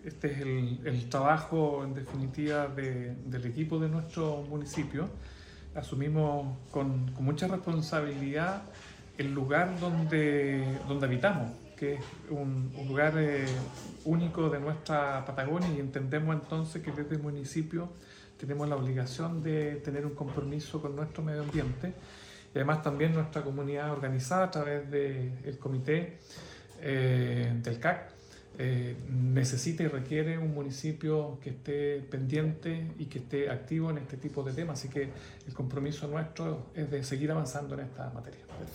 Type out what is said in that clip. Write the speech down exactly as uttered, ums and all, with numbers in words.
Este es el, el trabajo, en definitiva, de, del equipo de nuestro municipio. Asumimos con, con mucha responsabilidad el lugar donde, donde habitamos, que es un, un lugar eh, único de nuestra Patagonia, y entendemos entonces que desde el municipio tenemos la obligación de tener un compromiso con nuestro medio ambiente, y además también nuestra comunidad organizada a través del comité eh, del C A C eh, necesita y requiere un municipio que esté pendiente y que esté activo en este tipo de temas, así que el compromiso nuestro es de seguir avanzando en esta materia.